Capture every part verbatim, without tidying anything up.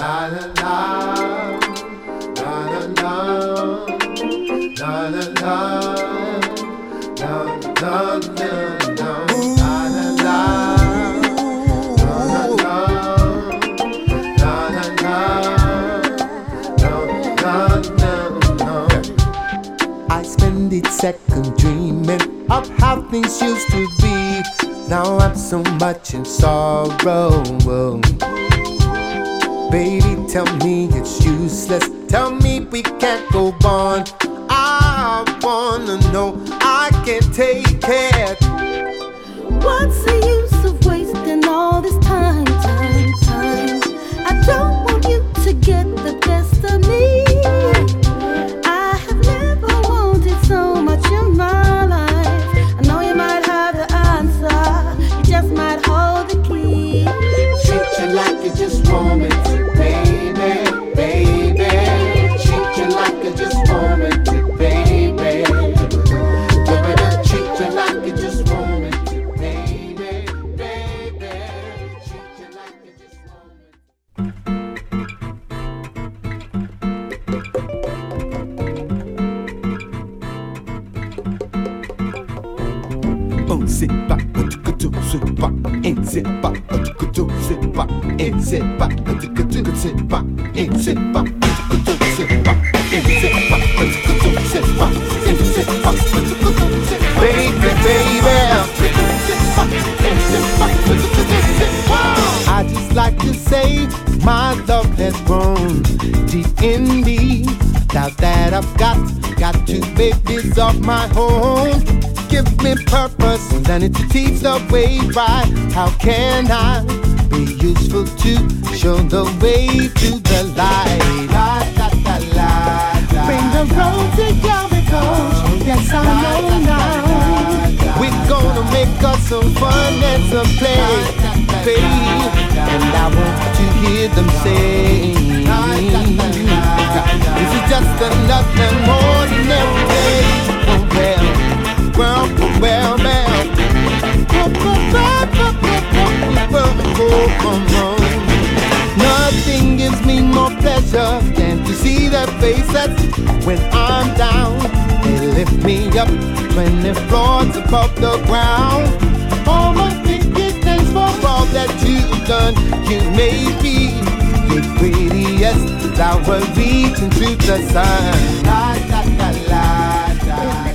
Second dreaming of how things used to be. Now I'm so much in sorrow. Baby, tell me it's useless. Tell me we can't go on. I wanna know I can't take it. What's the use of wasting all this time, time, time? I don't want you to get the best of me. I have never wanted so much in my life. I know you might have the answer, you just might hold the key. Treat you like you just want me to, baby, baby. Treat you like you just want me to, baby. Treat you like you just want me to, baby, baby. Treat you like you just want me to. C'est pas un truc que tu sais pas, et c'est pas un truc que tu sais pas, et c'est pas un truc que tu sais pas, et c'est pas un truc que tu sais pas, et c'est pas un truc que tu sais pas, et c'est pas un truc que tu sais pas, baby, baby. I just like to say my love has grown deep in me. Now that I've got, got two babies of my own. Give me purpose, and it to teach the way right. How can I be useful to show the way to the light? La, la, la, la, la, bring the road to Jericho. Yes, I know now. We're gonna make us some fun and some play, babe. And I want to hear them say, this is just another ordinary day. Oh well. Well, well, well, nothing gives me more pleasure than to see their faces when I'm down. They lift me up when they're floors above the ground. All my biggest thanks for all that you've done. You may be the prettiest flower reaching through the sun. La, la, la, la, la.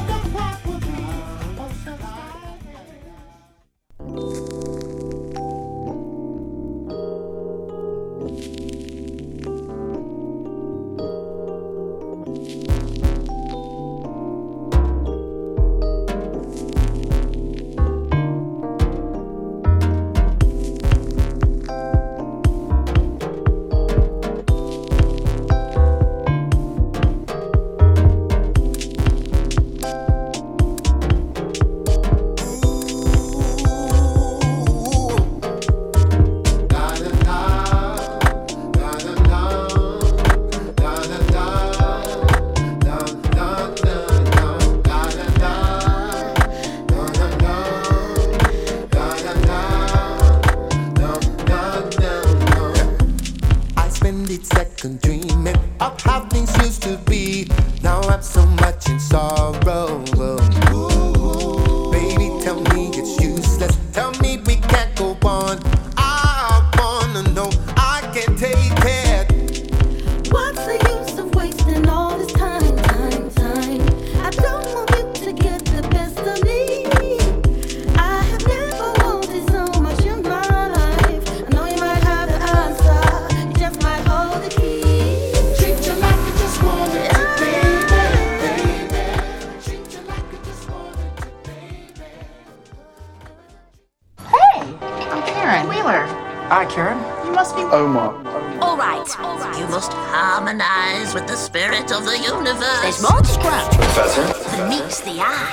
Hi, Karen. You must be Omar. All right. All right. You must harmonize with the spirit of the universe. There's more to scratch. Professor? That meets the eye.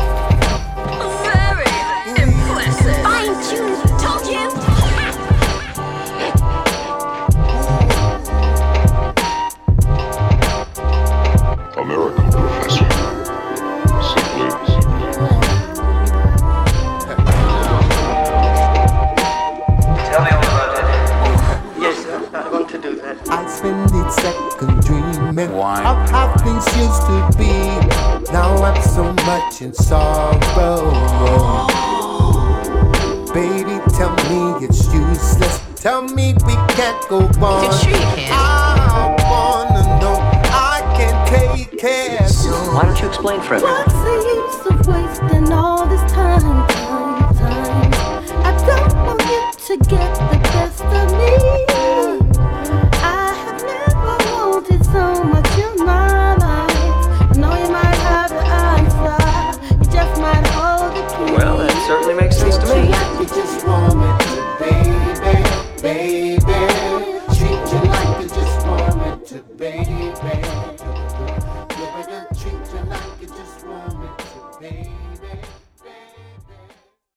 Very impressive. Fine-tuned. Told you. American professor. Simply. Tell me all about it. Yes, sir. I want to do spent second dreaming Why? of how things used to be. Now I'm so much in sorrow. Baby, tell me it's useless. Tell me we can't go on. You're sure you can? I wanna know I can take care. Why don't you explain for everyone? What's the use of wasting all this